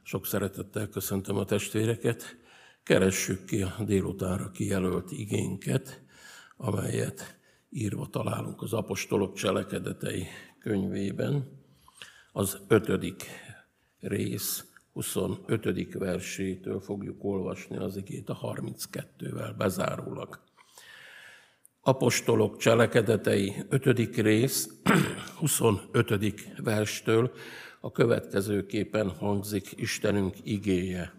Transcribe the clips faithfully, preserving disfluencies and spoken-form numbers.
Sok szeretettel köszöntöm a testvéreket. Keressük ki a délutánra kijelölt igénket, amelyet írva találunk az Apostolok Cselekedetei könyvében. Az ötödik rész huszonötödik versétől fogjuk olvasni az igét a harminckettővel bezárólag. Apostolok Cselekedetei ötödik rész huszonötödik verstől a következőképpen hangzik Istenünk igéje.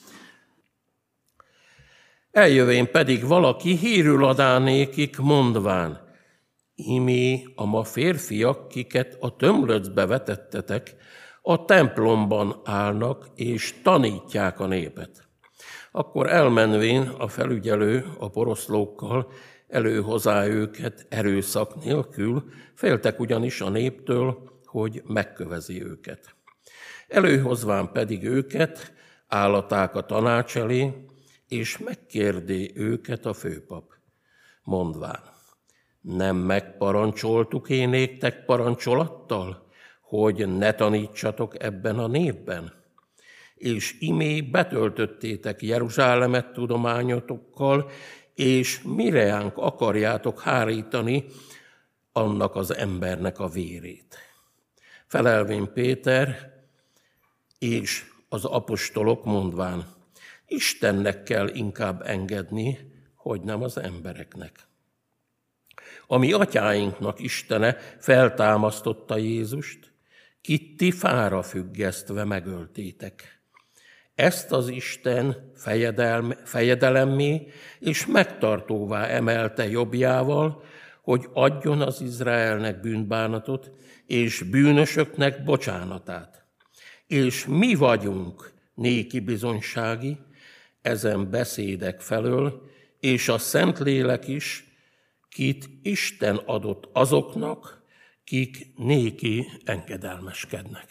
Eljövén pedig valaki hírül adá nékik, mondván: imé a ma férfiak, kiket a tömlöcbe vetettetek, a templomban állnak és tanítják a népet. Akkor elmenvén a felügyelő a poroszlókkal előhozá őket erőszak nélkül, féltek ugyanis a néptől, hogy megkövezi őket. Előhozván pedig őket, állaták a tanács elé, és megkérdé őket a főpap, mondván: nem megparancsoltuk én néktek parancsolattal, hogy ne tanítsatok ebben a népben? És imé betöltöttétek Jeruzsálemet tudományotokkal, és mireánk akarjátok hárítani annak az embernek a vérét. Felelvén Péter és az apostolok mondván: Istennek kell inkább engedni, hogy nem az embereknek. A mi atyáinknak Istene feltámasztotta Jézust, kit ti fára függesztve megöltétek. Ezt az Isten fejedelemmé és megtartóvá emelte jobbjával, hogy adjon az Izraelnek bűnbánatot és bűnösöknek bocsánatát. És mi vagyunk néki bizonysági ezen beszédek felől, és a Szentlélek is, kit Isten adott azoknak, kik néki engedelmeskednek.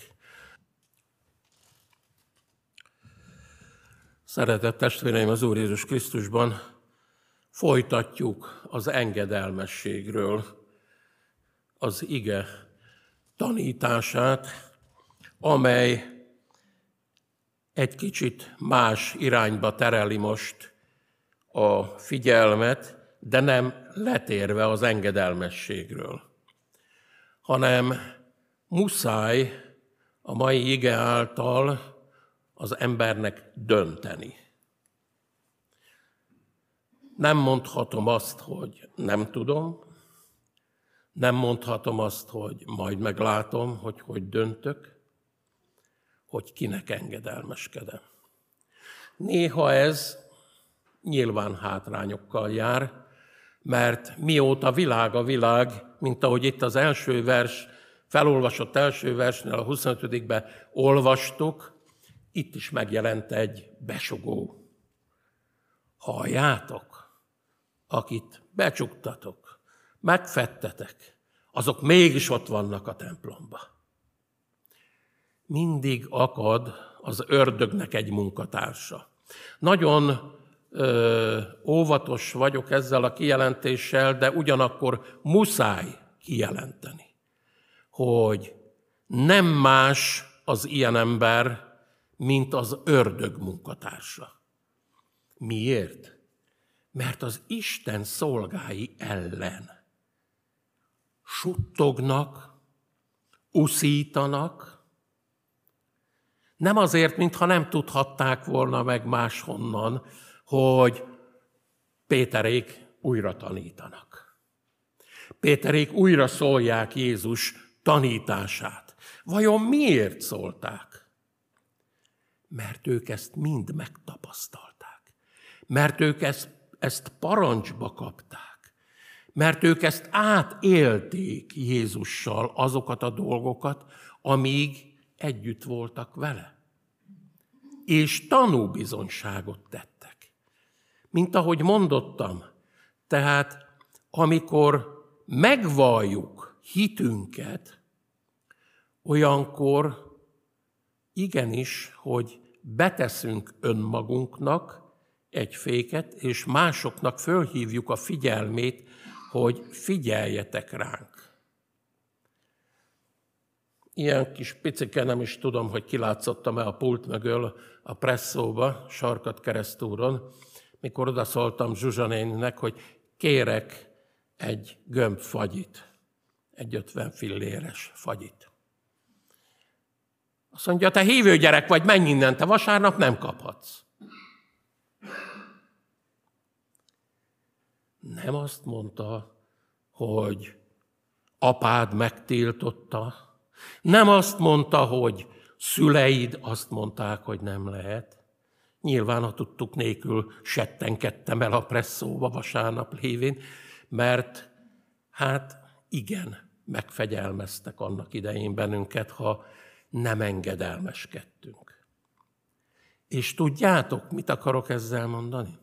Szeretett testvéreim az Úr Jézus Krisztusban, folytatjuk az engedelmességről az ige tanítását, amely egy kicsit más irányba tereli most a figyelmet, de nem letérve az engedelmességről, hanem muszáj a mai ige által az embernek dönteni. Nem mondhatom azt, hogy nem tudom, nem mondhatom azt, hogy majd meglátom, hogy hogy döntök, hogy kinek engedelmeskedem. Néha ez nyilván hátrányokkal jár, mert mióta világ a világ, mint ahogy itt az első vers, felolvasott első versnél, a huszonötödikben olvastuk, itt is megjelent egy besugó. Halljátok, akit becsuktatok, megfettetek, azok mégis ott vannak a templomban. Mindig akad az ördögnek egy munkatársa. Nagyon ö, óvatos vagyok ezzel a kijelentéssel, de ugyanakkor muszáj kijelenteni, hogy nem más az ilyen ember, mint az ördög munkatársa. Miért? Mert az Isten szolgái ellen suttognak, uszítanak, nem azért, mintha nem tudhatták volna meg máshonnan, hogy Péterék újra tanítanak. Péterék újra szólják Jézus tanítását. Vajon miért szólták? Mert ők ezt mind megtapasztalták. Mert ők ezt, ezt parancsba kapták. Mert ők ezt átélték Jézussal, azokat a dolgokat, amíg együtt voltak vele. És tanúbizonyságot tettek. Mint ahogy mondottam, tehát amikor megvalljuk hitünket, olyankor igenis, hogy beteszünk önmagunknak egy féket, és másoknak fölhívjuk a figyelmét, hogy figyeljetek ránk. ilyen kis picike, nem is tudom, hogy kilátszottam-e a pult mögül a presszóba, sarkat keresztúron, mikor odaszóltam Zsuzsa néninek, hogy kérek egy gömb fagyit, egy ötven filléres fagyit. Azt mondja, te hívő gyerek vagy, menj innen, te vasárnap nem kaphatsz. Nem azt mondta, hogy apád megtiltotta, nem azt mondta, hogy szüleid azt mondták, hogy nem lehet. Nyilván a tudtuk nélkül settenkedtem el a presszóba vasárnap lévén, mert hát igen, megfegyelmeztek annak idején bennünket, ha nem engedelmeskedtünk. És tudjátok, mit akarok ezzel mondani?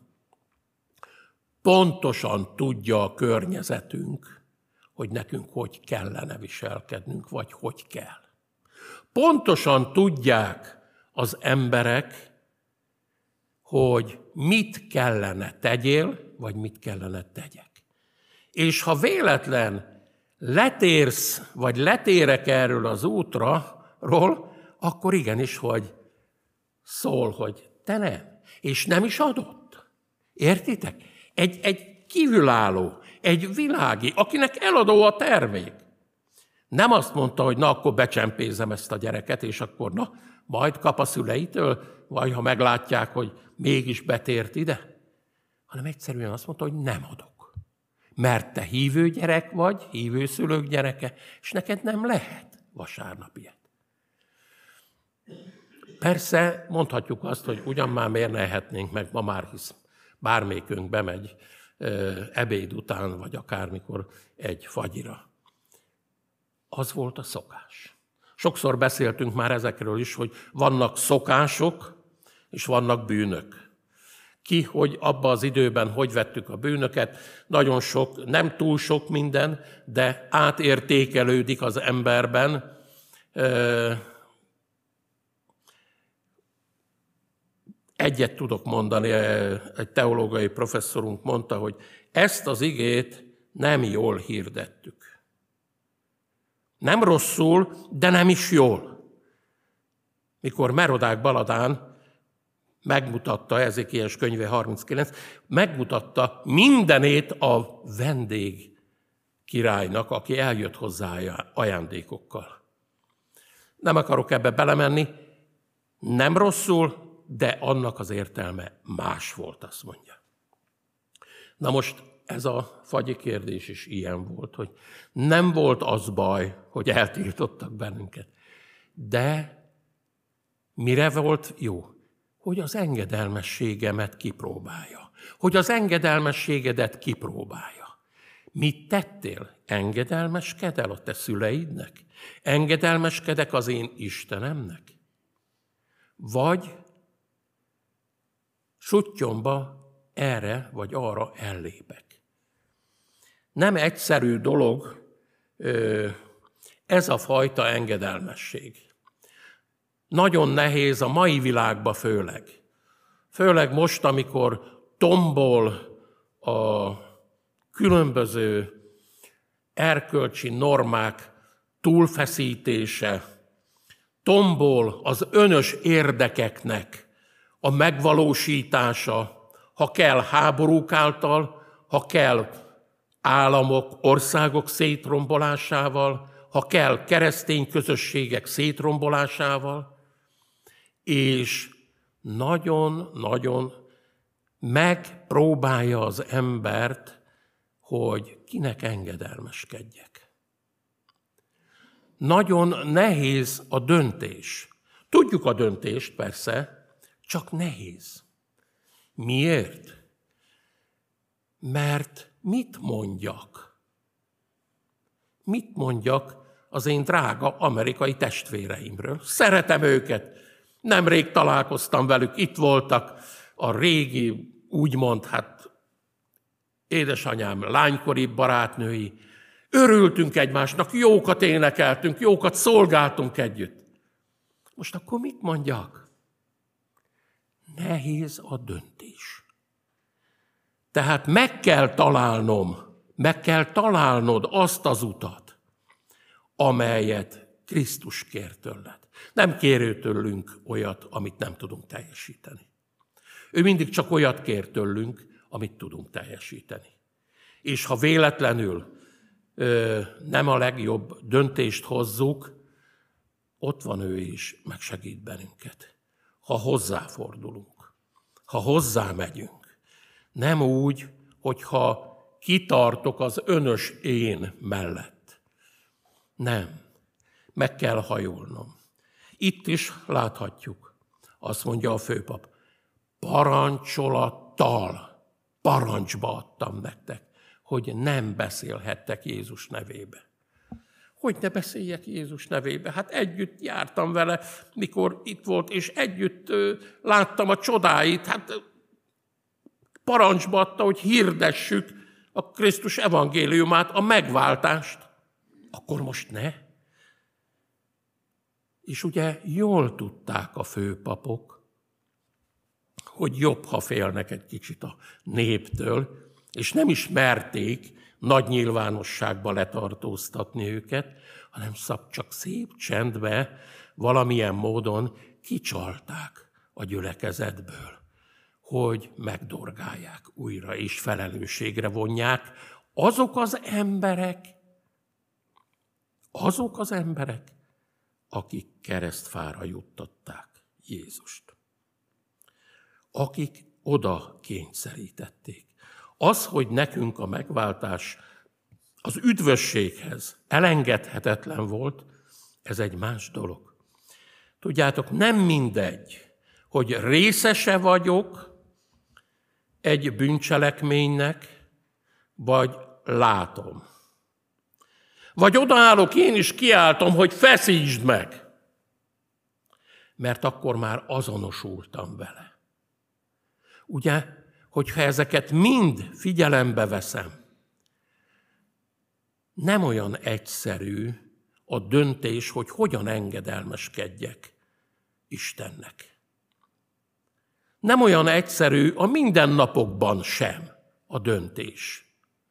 Pontosan tudja a környezetünk, hogy nekünk hogy kellene viselkednünk, vagy hogy kell. Pontosan tudják az emberek, hogy mit kellene tegyél, vagy mit kellene tegyek. És ha véletlen letérsz, vagy letérek erről az útról, akkor igenis, hogy szól, hogy te nem. És nem is adott. Értitek? Egy, egy kívülálló, egy világi, akinek eladó a termék. Nem azt mondta, hogy na, akkor becsempézem ezt a gyereket, és akkor na, majd kap a szüleitől, vagy ha meglátják, hogy mégis betért ide, hanem egyszerűen azt mondta, hogy nem adok. Mert te hívő gyerek vagy, hívő szülők gyereke, és neked nem lehet vasárnap ilyet. Persze mondhatjuk azt, hogy ugyan már miért ne ehetnénk meg, ma már hisz bármelyikünk bemegy ebéd után, vagy akármikor egy fagyira. Az volt a szokás. Sokszor beszéltünk már ezekről is, hogy vannak szokások, és vannak bűnök. Ki, hogy abban az időben hogy vettük a bűnöket, nagyon sok, nem túl sok minden, de átértékelődik az emberben. Egyet tudok mondani, egy teológiai professzorunk mondta, hogy ezt az igét nem jól hirdettük. Nem rosszul, de nem is jól. Mikor Merodák Baladán megmutatta, Ezékiás könyve harminckilenc, megmutatta mindenét a vendég királynak, aki eljött hozzá ajándékokkal. Nem akarok ebbe belemenni, nem rosszul, de annak az értelme más volt, azt mondja. Na most ez a fagyi kérdés is ilyen volt, hogy nem volt az baj, hogy eltiltottak bennünket, de mire volt jó? Hogy az engedelmességemet kipróbálja. Hogy az engedelmességedet kipróbálja. Mit tettél? Engedelmeskedel a te szüleidnek? Engedelmeskedek az én Istenemnek? Vagy suttyomba erre vagy arra ellépek. Nem egyszerű dolog ez a fajta engedelmesség. Nagyon nehéz a mai világban főleg. Főleg most, amikor tombol a különböző erkölcsi normák túlfeszítése, tombol az önös érdekeknek a megvalósítása, ha kell háborúk által, ha kell államok, országok szétrombolásával, ha kell keresztény közösségek szétrombolásával, és nagyon-nagyon megpróbálja az embert, hogy kinek engedelmeskedjek. Nagyon nehéz a döntés. Tudjuk a döntést, persze, csak nehéz. Miért? Mert mit mondjak? Mit mondjak az én drága amerikai testvéreimről? Szeretem őket. Nemrég találkoztam velük, itt voltak a régi, úgymond, hát édesanyám lánykori barátnői. Örültünk egymásnak, jókat énekeltünk, jókat szolgáltunk együtt. Most akkor mit mondjak? Nehéz a döntés. Tehát meg kell találnom, meg kell találnod azt az utat, amelyet Krisztus kér tőled. Nem kér ő tőlünk olyat, amit nem tudunk teljesíteni. Ő mindig csak olyat kér tőlünk, amit tudunk teljesíteni. És ha véletlenül ö, nem a legjobb döntést hozzuk, ott van ő is, megsegít bennünket. Ha hozzáfordulunk, ha hozzámegyünk. Nem úgy, hogyha kitartok az önös én mellett. Nem. Meg kell hajolnom. Itt is láthatjuk, azt mondja a főpap, parancsolattal, parancsba adtam nektek, hogy nem beszélhettek Jézus nevébe. Hogy ne beszéljek Jézus nevébe? Hát együtt jártam vele, mikor itt volt, és együtt ö, láttam a csodáit. Hát parancsba adta, hogy hirdessük a Krisztus evangéliumát, a megváltást. Akkor most ne? És ugye jól tudták a főpapok, hogy jobb, ha félnek egy kicsit a néptől, és nem is merték nagy nyilvánosságba letartóztatni őket, hanem csak szép csendbe valamilyen módon kicsalták a gyülekezetből, hogy megdorgálják újra és felelősségre vonják azok az emberek, azok az emberek, akik keresztfára juttatták Jézust. Akik oda kényszerítették. Az, hogy nekünk a megváltás az üdvösséghez elengedhetetlen volt, ez egy más dolog. Tudjátok, nem mindegy, hogy részese vagyok egy bűncselekménynek, vagy látom. Vagy odaállok, én is kiáltom, hogy feszítsd meg, mert akkor már azonosultam vele. Ugye, hogyha ezeket mind figyelembe veszem, nem olyan egyszerű a döntés, hogy hogyan engedelmeskedjek Istennek. Nem olyan egyszerű a mindennapokban sem a döntés.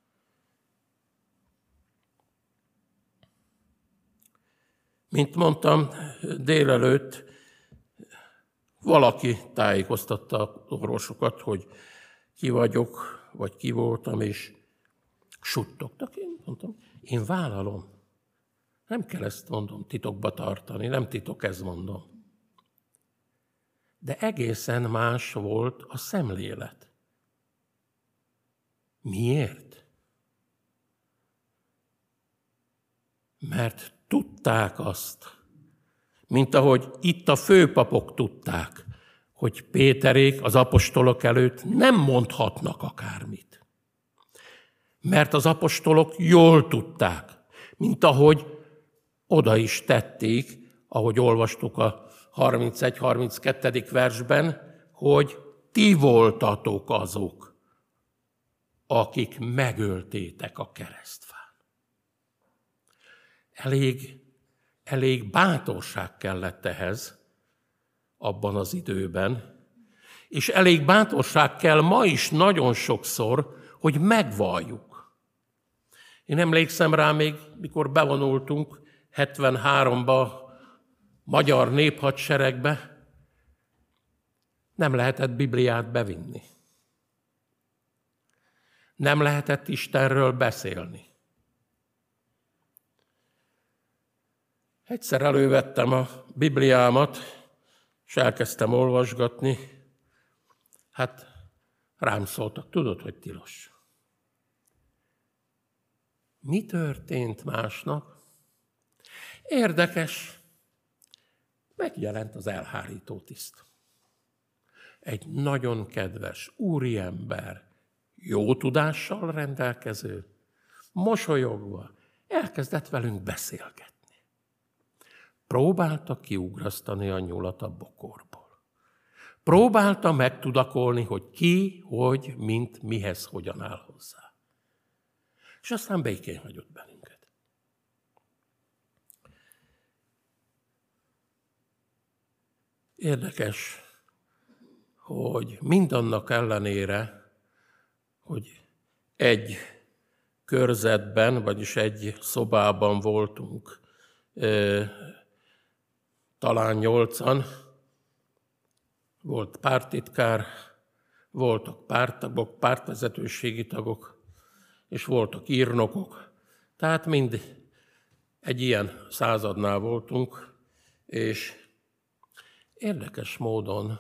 Mint mondtam, délelőtt valaki tájékoztatta az orvosokat, hogy ki vagyok, vagy ki voltam, és suttogtak. Én mondtam, én vállalom. Nem kell ezt mondom titokba tartani, nem titok, ez mondom. De egészen más volt a szemlélet. Miért? Mert tudták azt, mint ahogy itt a főpapok tudták, hogy Péterék az apostolok előtt nem mondhatnak akármit. Mert az apostolok jól tudták, mint ahogy oda is tették, ahogy olvastuk a harmincegy harminckettő versben, hogy ti voltatok azok, akik megöltétek a keresztfán. Elég, elég bátorság kellett ehhez abban az időben, és elég bátorság kell ma is nagyon sokszor, hogy megvalljuk. Én emlékszem rá még, mikor bevonultunk hetvenháromba magyar néphadseregbe, nem lehetett Bibliát bevinni. Nem lehetett Istenről beszélni. Egyszer elővettem a Bibliámat, és elkezdtem olvasgatni. Hát rám szóltak, tudod, hogy tilos. Mi történt másnap? Érdekes, megjelent az elhárító tiszt. Egy nagyon kedves úriember, jó tudással rendelkező, mosolyogva elkezdett velünk beszélgetni. Próbálta kiugrasztani a nyulat a bokorból. Próbálta megtudakolni, hogy ki, hogy, mint, mihez, hogyan áll hozzá. És aztán békén hagyott bennünket. Érdekes, hogy mindannak ellenére, hogy egy körzetben, vagyis egy szobában voltunk talán nyolcan, volt párttitkár, voltak párttagok, pártvezetőségi tagok, és voltak írnokok. Tehát mind egy ilyen századnál voltunk, és érdekes módon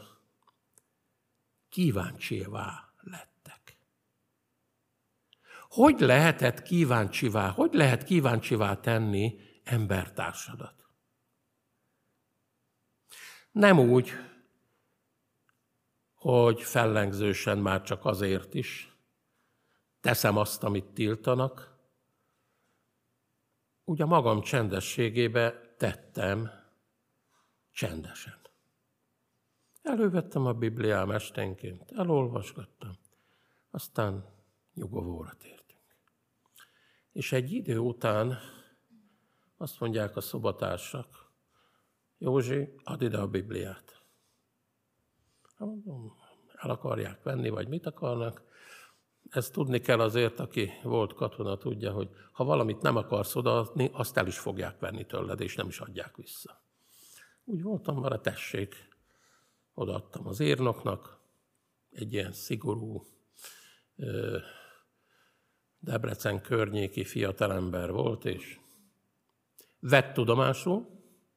kíváncsivá lettek. Hogy lehetett kíváncsivá, hogy lehet kíváncsivá tenni embertársadat? Nem úgy, hogy fellengzősen már csak azért is teszem azt, amit tiltanak. Ugye magam csendességébe tettem csendesen. Elővettem a Bibliám esténként, elolvasgattam, aztán nyugovóra tértünk. És egy idő után azt mondják a szobatársak, Józsi, add ide a Bibliát. El akarják venni, vagy mit akarnak. Ezt tudni kell azért, aki volt katona, tudja, hogy ha valamit nem akarsz odaadni, azt el is fogják venni tőled, és nem is adják vissza. Úgy voltam vele, tessék, odaadtam az írnoknak, egy ilyen szigorú Debrecen környéki fiatalember volt, és vett tudomásul,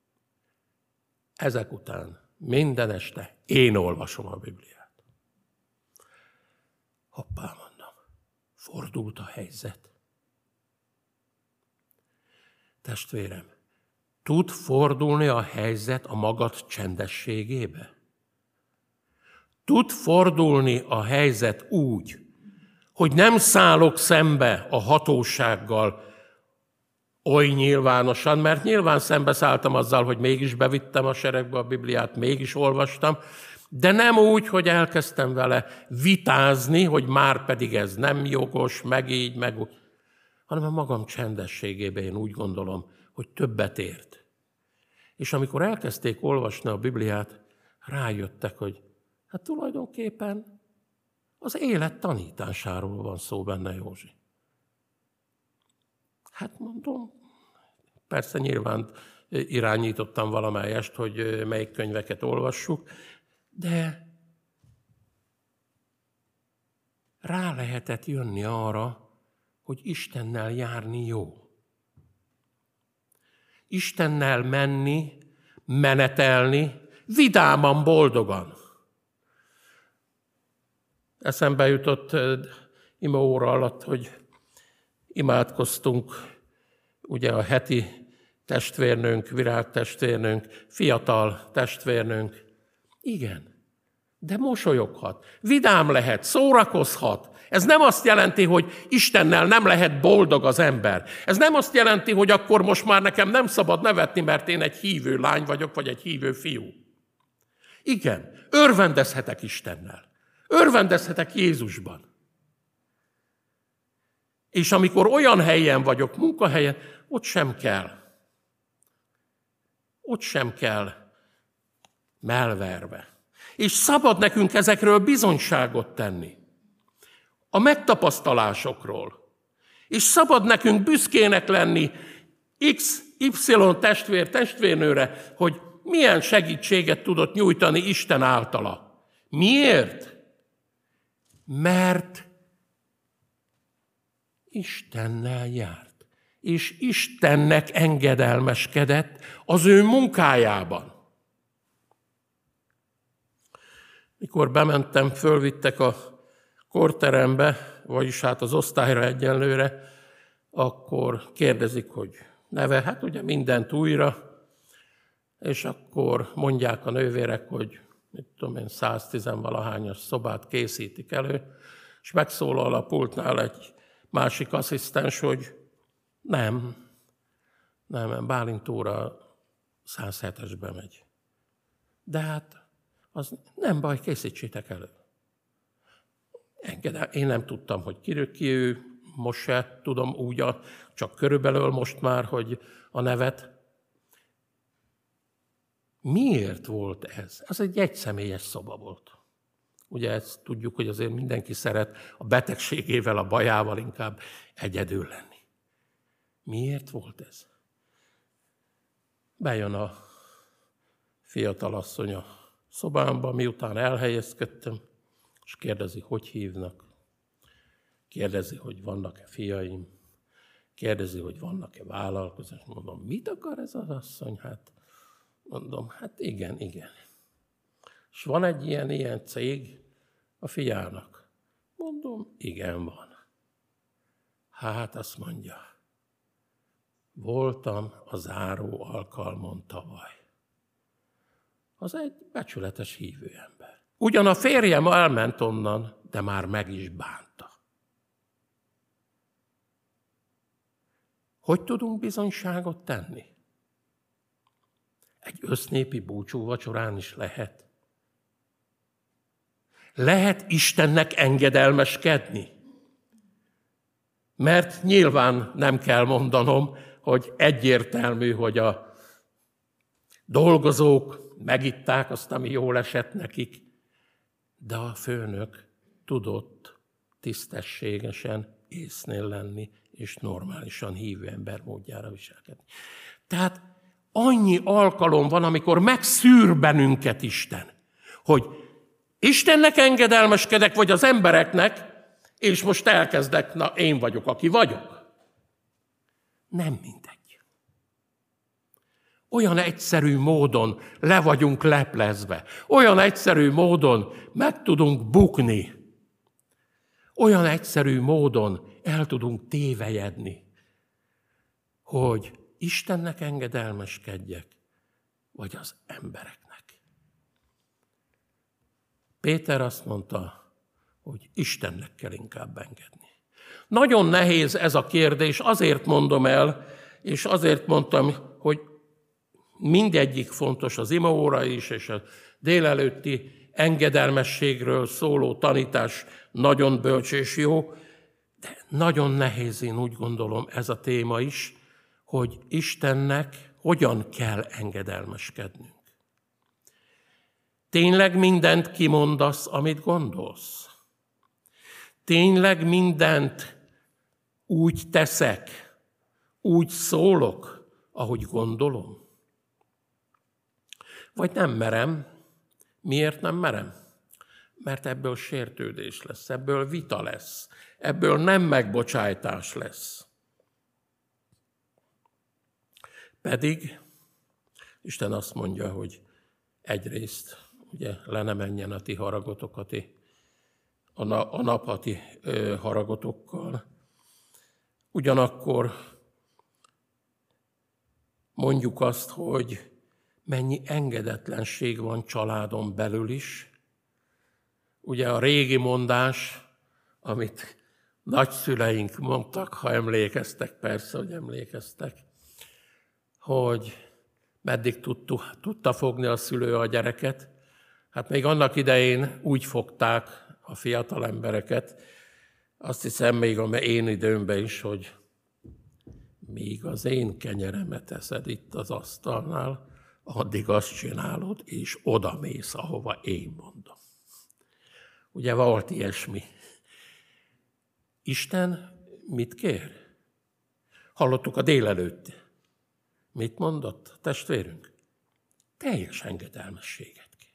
ezek után minden este én olvasom a Bibliát. Hoppá, mondom, fordult a helyzet. Testvérem, tud fordulni a helyzet a magad csendességébe? Tud fordulni a helyzet úgy, hogy nem szállok szembe a hatósággal oly nyilvánosan, mert nyilván szembeszálltam azzal, hogy mégis bevittem a seregbe a Bibliát, mégis olvastam, de nem úgy, hogy elkezdtem vele vitázni, hogy már pedig ez nem jogos, meg így, meg úgy, hanem a magam csendességében én úgy gondolom, hogy többet ért. És amikor elkezdték olvasni a Bibliát, rájöttek, hogy hát tulajdonképpen az élet tanításáról van szó benne, Józsi. Hát mondom, persze nyilván irányítottam valamelyest, hogy melyik könyveket olvassuk, de rá lehetett jönni arra, hogy Istennel járni jó. Istennel menni, menetelni, vidáman, boldogan. Eszembe jutott ima óra alatt, hogy imádkoztunk, ugye a heti testvérnőnk, virágtestvérnőnk, fiatal testvérnőnk. Igen, de mosolyoghat, vidám lehet, szórakozhat. Ez nem azt jelenti, hogy Istennel nem lehet boldog az ember. Ez nem azt jelenti, hogy akkor most már nekem nem szabad nevetni, mert én egy hívő lány vagyok, vagy egy hívő fiú. Igen, örvendezhetek Istennel. Örvendezhetek Jézusban. És amikor olyan helyen vagyok, munkahelyen, ott sem kell. Ott sem kell melverve. És szabad nekünk ezekről bizonyságot tenni. A megtapasztalásokról. És szabad nekünk büszkének lenni iksz ipszilon testvér testvérnőre, hogy milyen segítséget tudott nyújtani Isten általa. Miért? Mert Istennel járt, és Istennek engedelmeskedett az ő munkájában. Mikor bementem, fölvittek a korterembe, vagyis hát az osztályra egyenlőre, akkor kérdezik, hogy neve, hát ugye mindent újra, és akkor mondják a nővérek, hogy mit tudom én, száztíz-valahányas szobát készítik elő, és megszólal a pultnál egy másik asszisztens, hogy nem, nem, Bálint úr a száz hetesbe megy. De hát az nem baj, készítsétek elő. Engedel, én nem tudtam, hogy ki, ki ő, most se tudom úgy, a, csak körülbelül most már, hogy a nevet. Miért volt ez? Ez egy egyszemélyes szoba volt. Ugye ezt tudjuk, hogy azért mindenki szeret a betegségével, a bajával inkább egyedül lenni. Miért volt ez? Bejön a fiatalasszony a szobámba, miután elhelyezkedtem, és kérdezi, hogy hívnak. Kérdezi, hogy vannak-e fiaim. Kérdezi, hogy vannak-e vállalkozás. Mondom, mit akar ez az asszony? Hát mondom, hát igen, igen. És van egy ilyen, ilyen cég a fiának. Mondom, igen, van. Hát azt mondja, voltam a záró alkalmon tavaly. Az egy becsületes hívő ember. Ugyan a férjem elment onnan, de már meg is bánta. Hogy tudunk bizonyságot tenni? Egy össznépi búcsúvacsorán is lehet. Lehet Istennek engedelmeskedni. Mert nyilván nem kell mondanom, hogy egyértelmű, hogy a dolgozók megitták azt, ami jól esett nekik, de a főnök tudott tisztességesen észnél lenni, és normálisan hívő ember módjára viselkedni. Tehát annyi alkalom van, amikor megszűr bennünket Isten, hogy Istennek engedelmeskedek, vagy az embereknek, és most elkezdek, na én vagyok, aki vagyok. Nem mindegy. Olyan egyszerű módon le vagyunk leplezve, olyan egyszerű módon meg tudunk bukni, olyan egyszerű módon el tudunk tévejedni, hogy Istennek engedelmeskedjek, vagy az embereknek. Péter azt mondta, hogy Istennek kell inkább engedni. Nagyon nehéz ez a kérdés, azért mondom el, és azért mondtam, hogy mindegyik fontos, az imaóra is, és a délelőtti engedelmességről szóló tanítás nagyon bölcs és jó, de nagyon nehéz, én úgy gondolom, ez a téma is, hogy Istennek hogyan kell engedelmeskednünk. Tényleg mindent kimondasz, amit gondolsz? Tényleg mindent úgy teszek, úgy szólok, ahogy gondolom? Vagy nem merem? Miért nem merem? Mert ebből sértődés lesz, ebből vita lesz, ebből nem megbocsájtás lesz. Pedig Isten azt mondja, hogy egyrészt ugye le ne menjen a ti haragotok a, ti, a, na, a nap a ti ö, haragotokkal. Ugyanakkor mondjuk azt, hogy mennyi engedetlenség van családon belül is. Ugye a régi mondás, amit nagyszüleink mondtak, ha emlékeztek, persze, hogy emlékeztek, hogy meddig tudta, tudta fogni a szülő a gyereket. Hát még annak idején úgy fogták a fiatal embereket, azt hiszem még a én időmben is, hogy míg az én kenyeremet eszed itt az asztalnál, addig azt csinálod, és odamész, ahova én mondom. Ugye volt ilyesmi. Isten mit kér? Hallottuk a délelőtt. Mit mondott testvérünk? Teljes engedelmességet kér.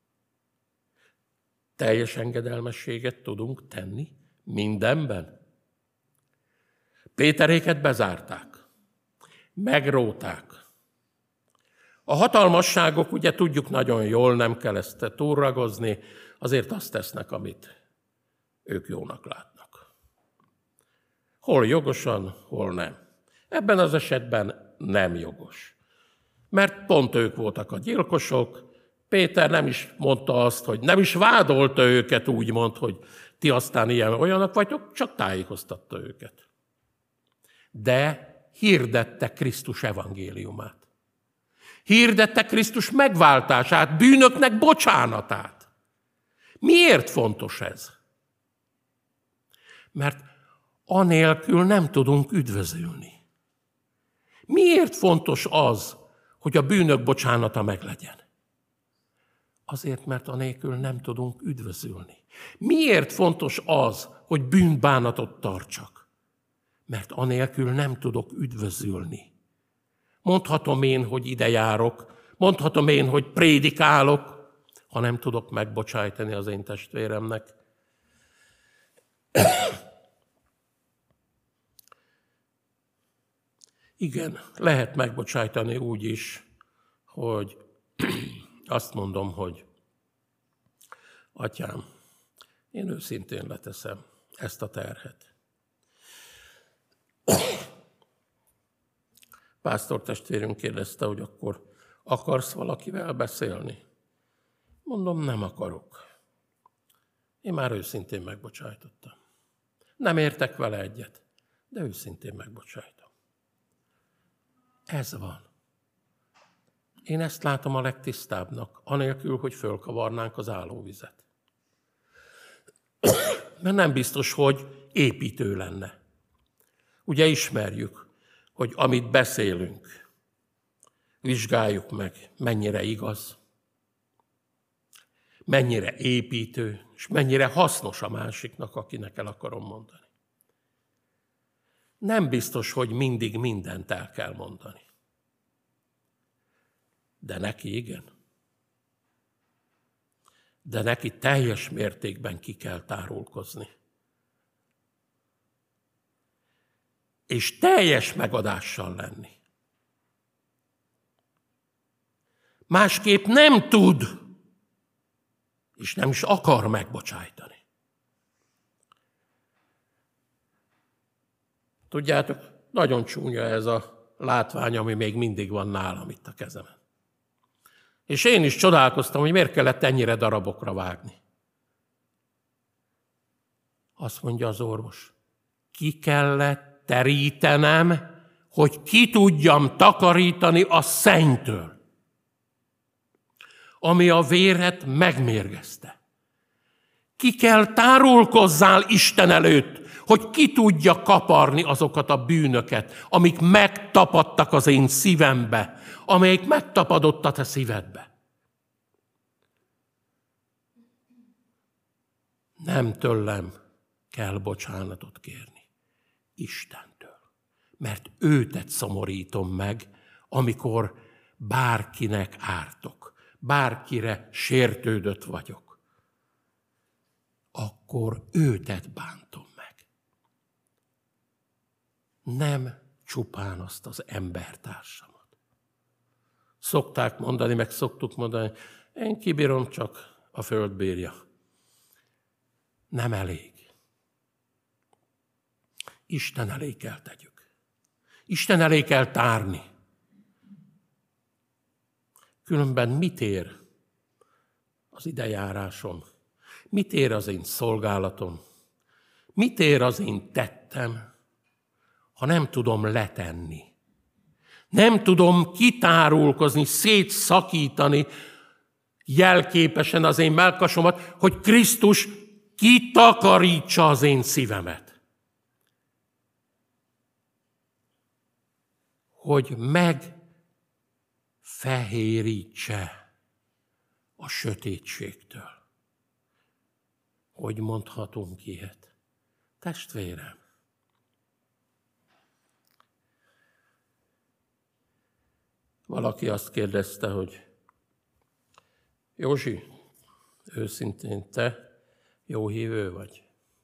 Teljes engedelmességet tudunk tenni mindenben. Péteréket bezárták, megróták. A hatalmasságok, ugye tudjuk nagyon jól, nem kell ezt túlragozni, azért azt tesznek, amit ők jónak látnak. Hol jogosan, hol nem. Ebben az esetben nem jogos. Mert pont ők voltak a gyilkosok, Péter nem is mondta azt, hogy nem is vádolta őket, úgy mond, hogy ti aztán ilyen olyanok vagytok, csak tájékoztatta őket. De hirdette Krisztus evangéliumát. Hirdette Krisztus megváltását, bűnöknek bocsánatát. Miért fontos ez? Mert anélkül nem tudunk üdvözülni. Miért fontos az, hogy a bűnök bocsánata meglegyen? Azért, mert anélkül nem tudunk üdvözülni. Miért fontos az, hogy bűnbánatot tartsak? Mert anélkül nem tudok üdvözülni. Mondhatom én, hogy ide járok, mondhatom én, hogy prédikálok, ha nem tudok megbocsájtani az én testvéremnek. Igen, lehet megbocsájtani úgy is, hogy azt mondom, hogy Atyám, én őszintén leteszem ezt a terhet. Pásztortestvérünk kérdezte, hogy akkor akarsz valakivel beszélni? Mondom, nem akarok. Én már őszintén megbocsájtottam. Nem értek vele egyet, de őszintén megbocsájtom. Ez van. Én ezt látom a legtisztábbnak, anélkül, hogy fölkavarnánk az állóvizet. Mert nem biztos, hogy építő lenne. Ugye ismerjük, hogy amit beszélünk, vizsgáljuk meg, mennyire igaz, mennyire építő, és mennyire hasznos a másiknak, akinek el akarom mondani. Nem biztos, hogy mindig mindent el kell mondani. De neki igen. De neki teljes mértékben ki kell tárulkozni. És teljes megadással lenni. Másképp nem tud, és nem is akar megbocsájtani. Tudjátok, nagyon csúnya ez a látvány, ami még mindig van nálam itt a kezemen. És én is csodálkoztam, hogy miért kellett ennyire darabokra vágni. Azt mondja az orvos, ki kellett terítenem, hogy ki tudjam takarítani a szennytől, ami a véret megmérgezte. Ki kell tárulkozzál Isten előtt, hogy ki tudja kaparni azokat a bűnöket, amik megtapadtak az én szívembe, amelyik megtapadott a te szívedbe. Nem tőlem kell bocsánatot kérni, Istentől. Mert őtet szomorítom meg, amikor bárkinek ártok, bárkire sértődött vagyok. Akkor őtet bántom meg. Nem csupán azt az embertársamat. Szokták mondani, meg szoktuk mondani, én kibírom, csak a föld bírja. Nem elég. Isten elé kell tegyük. Isten elé kell tárni. Különben mit ér az idejárásom? Mit ér az én szolgálatom? Mit ér az én tettem, ha nem tudom letenni? Nem tudom kitárulkozni, szétszakítani jelképesen az én mellkasomat, hogy Krisztus kitakarítsa az én szívemet. Hogy megfehérítse a sötétségtől. Hogy mondhatunk ilyet? Testvérem, valaki azt kérdezte, hogy Józsi, őszintén te jó hívő vagy?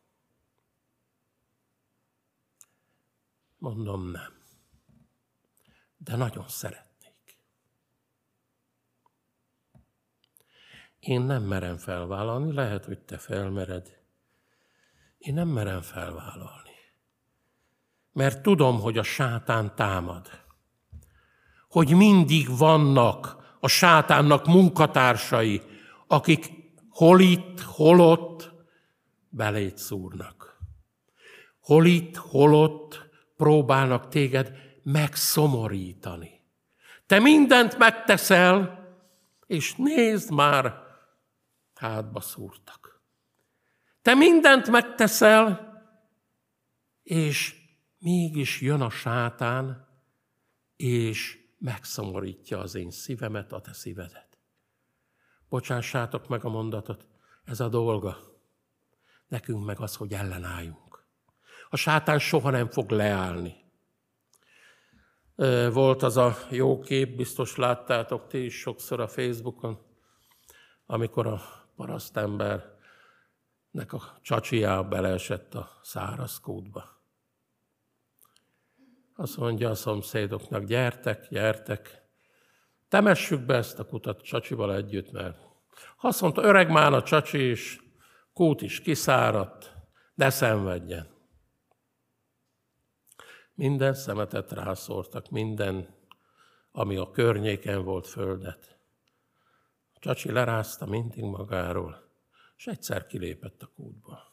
Mondom, nem. De nagyon szeretnék. Én nem merem felvállalni, lehet, hogy te felmered. Én nem merem felvállalni. Mert tudom, hogy a sátán támad. Hogy mindig vannak a sátánnak munkatársai, akik hol itt, hol ott beléd szúrnak. Hol itt, hol ott próbálnak téged megszomorítani. Te mindent megteszel, és nézd már, hátba szúrtak. Te mindent megteszel, és mégis jön a sátán, és megszomorítja az én szívemet, a te szívedet. Bocsássátok meg a mondatot, ez a dolga. Nekünk meg az, hogy ellenálljunk. A sátán soha nem fog leállni. Volt az a jó kép, biztos láttátok ti is sokszor a Facebookon, amikor a parasztembernek a csacsijába beleesett a száraz kútba. Azt mondja a szomszédoknak, gyertek, gyertek, temessük be ezt a kutat csacsival együtt, mert azt mondta, öreg már a csacsi is, kút is kiszáradt, ne szenvedjen. Minden szemetet rászórtak, minden, ami a környéken volt, földet. A csacsi lerázta mindig magáról, és egyszer kilépett a kútba.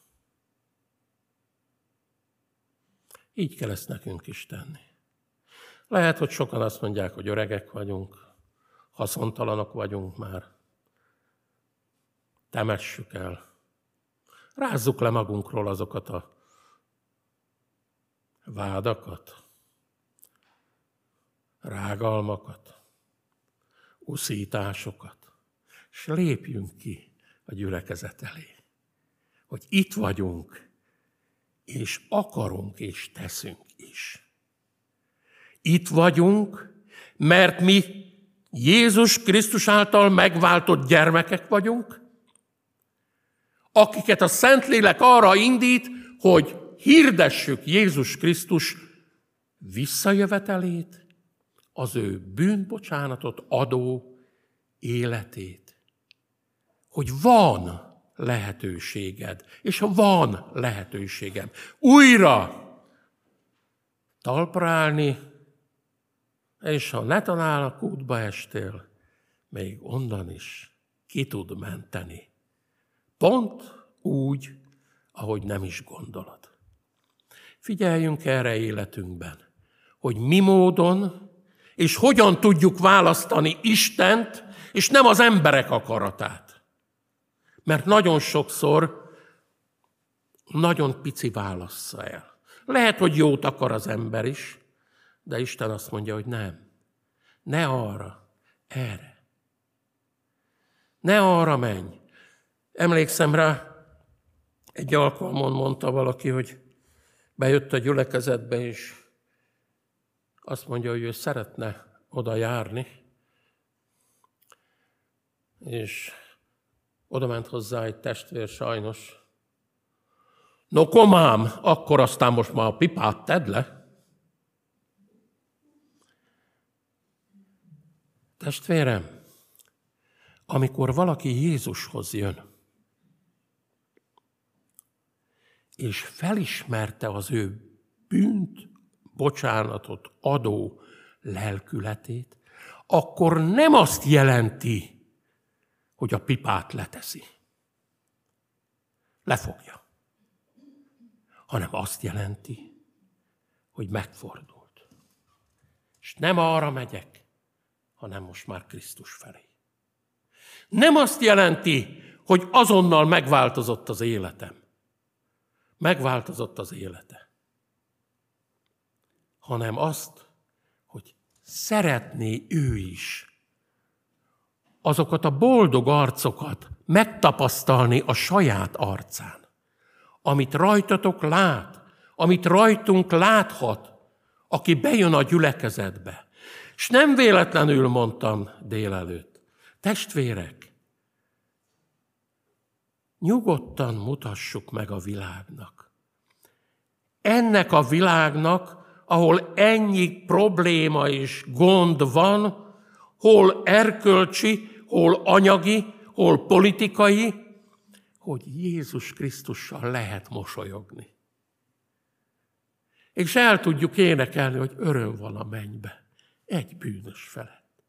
Így kell ezt nekünk is tenni. Lehet, hogy sokan azt mondják, hogy öregek vagyunk, haszontalanok vagyunk már. Temessük el. Rázzuk le magunkról azokat a vádakat, rágalmakat, uszításokat, és lépjünk ki a gyülekezet elé, hogy itt vagyunk, és akarunk, és teszünk is. Itt vagyunk, mert mi Jézus Krisztus által megváltott gyermekek vagyunk, akiket a Szentlélek arra indít, hogy hirdessük Jézus Krisztus visszajövetelét, az ő bűnbocsánatot adó életét. Hogy van lehetőséged, és van lehetőségem újra talpra állni, és ha netanál a kútba estél, még onnan is ki tud menteni. Pont úgy, ahogy nem is gondolod. Figyeljünk erre életünkben, hogy mi módon és hogyan tudjuk választani Istent, és nem az emberek akaratát. Mert nagyon sokszor nagyon pici válassza el. Lehet, hogy jót akar az ember is, de Isten azt mondja, hogy nem. Ne arra, erre. Ne arra menj. Emlékszem rá, egy alkalmon mondta valaki, hogy bejött a gyülekezetbe, és azt mondja, hogy ő szeretne oda járni, és oda ment hozzá egy testvér sajnos. No komám, akkor aztán most már a pipát tedd le. Testvérem, amikor valaki Jézushoz jön, és felismerte az ő bűnt, bocsánatot adó lelkületét, akkor nem azt jelenti, hogy a pipát leteszi. Lefogja. Hanem azt jelenti, hogy megfordult. És nem arra megyek, hanem most már Krisztus felé. Nem azt jelenti, hogy azonnal megváltozott az életem. Megváltozott az élete. Hanem azt, hogy szeretné ő is azokat a boldog arcokat megtapasztalni a saját arcán, amit rajtatok lát, amit rajtunk láthat, aki bejön a gyülekezetbe. És nem véletlenül mondtam délelőtt, testvérek, nyugodtan mutassuk meg a világnak. Ennek a világnak, ahol ennyi probléma és gond van, hol erkölcsi, hol anyagi, hol politikai, hogy Jézus Krisztussal lehet mosolyogni. És el tudjuk énekelni, hogy öröm van a mennybe, egy bűnös felett.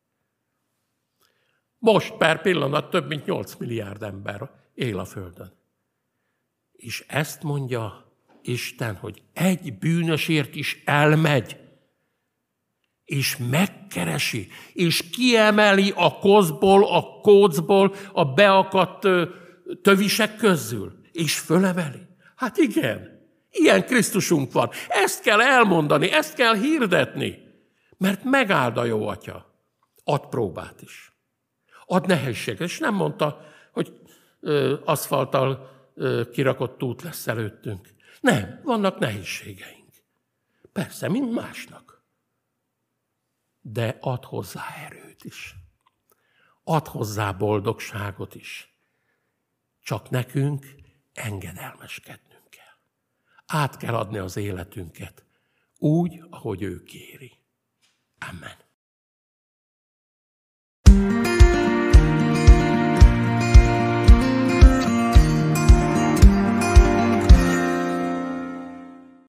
Most per pillanat több mint nyolc milliárd ember él a földön. És ezt mondja Isten, hogy egy bűnösért is elmegy, és megkeresi, és kiemeli a koszból, a kócból, a beakadt tövisek közül, és fölemeli. Hát igen, ilyen Krisztusunk van. Ezt kell elmondani, ezt kell hirdetni, mert megáld a jó atya. Ad próbát is. Ad nehézséget. És nem mondta, hogy ö, aszfalttal ö, kirakott út lesz előttünk. Nem, vannak nehézségeink. Persze, mint másnak. de ad hozzá erőt is. Ad hozzá boldogságot is. Csak nekünk engedelmeskednünk kell. Át kell adni az életünket úgy, ahogy ő kéri. Amen.